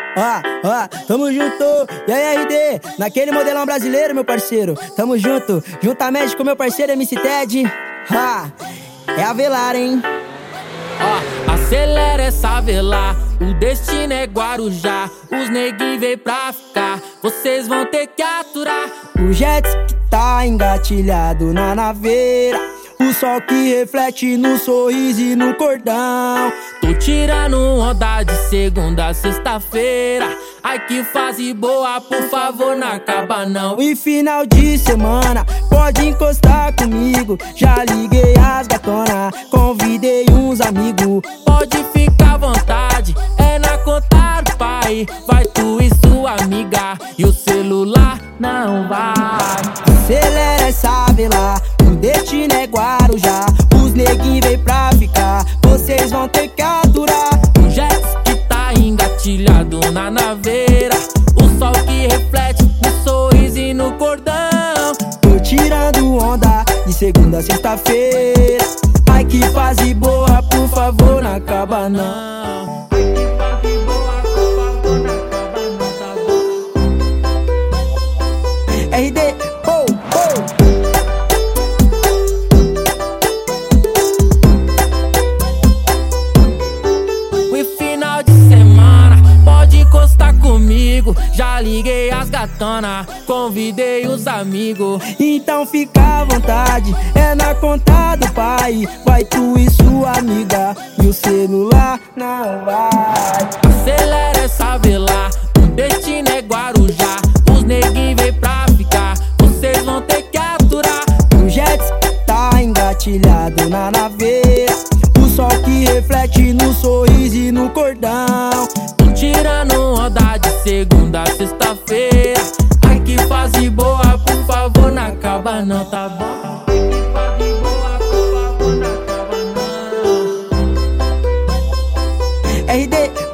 Tamo junto, e aí RD, naquele modelão brasileiro, meu parceiro. Tamo junto, juntamente com meu parceiro MC Ted. É a Velar, hein? Acelera essa velar, o destino é Guarujá. Os neguinhos veio pra ficar, vocês vão ter que aturar. O jet que tá engatilhado na naveira, o sol que reflete no sorriso e no cordão. Tô tirando onda de segunda a sexta-feira. Ai que fase boa, por favor, não acaba não. E final de semana, pode encostar comigo. Já liguei as gatona, convidei uns amigos. Pode ficar à vontade, é na conta do pai. Vai tu e sua amiga, e o celular não vai. Acelera essa velar, o destino é Guarujá. Os neguinhos vem pra ficar, vocês vão ter que aturar. O jet que tá engatilhado na naveira, o sol que reflete no sorriso e no cordão. Tô tirando onda de segunda a sexta-feira. Ai que fase boa, por favor, não acaba não. RD, E final de semana, pode encostar comigo. Já liguei as gatona, convidei os amigos. então fica à vontade, é na conta do pai. Vai tu e sua amiga, e o celular não vai. Acelera essa velar, o destino é Guarujá. Os neguinhos vem pra ficar, vocês vão ter que aturar. O jet tá engatilhado na naveira, o sol que reflete no sorriso e no cordão. Tô tirando onda de segunda a sexta-feira. Ai que fase boa, por favor, não acaba não, tá bom? Fase boa, por favor, não acaba não. RD